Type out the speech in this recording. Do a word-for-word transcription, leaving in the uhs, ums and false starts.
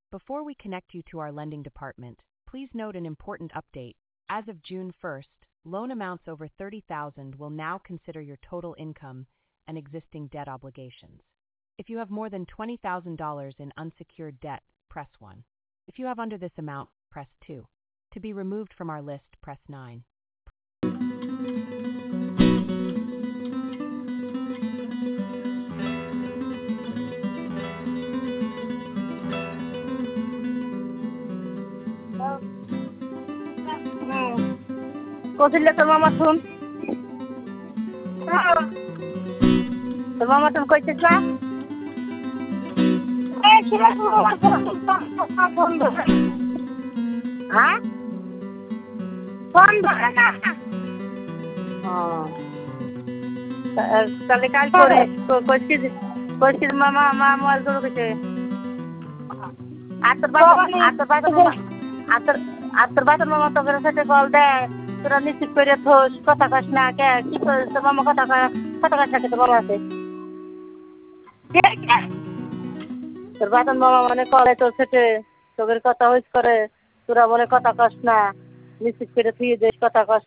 Before we connect you to our lending department, please note an important update. As of June first, loan amounts over thirty thousand dollars will now consider your total income and existing debt obligations. If you have more than twenty thousand dollars in unsecured debt, press one. If you have under this amount, press two. To be removed from our list, press nine. Kaushalya তোর মামা শুন তোর মামা তুমি কইছিস না হ্যাঁ phone ধরে না তাহলে কাল করে কইছিস কইছিস মামা মা মোবাইল ধরে গেছে আর তোর বাবা আর তোর বাবা আর তোর আর তোর বাবার মামা তোর সাথে কল দেয় তোরা নিশ্চিত করে থোস কথা কাস না কে কি করে তোর মামা কথা কথা কাস না কে তোর বাবা আছে তোর বাবার মামা মানে কলে তোর সাথে তোদের কথা হইস করে তোরা বলে কথা কাস না নিশ্চিত করে থুয়ে দিস কথা কাস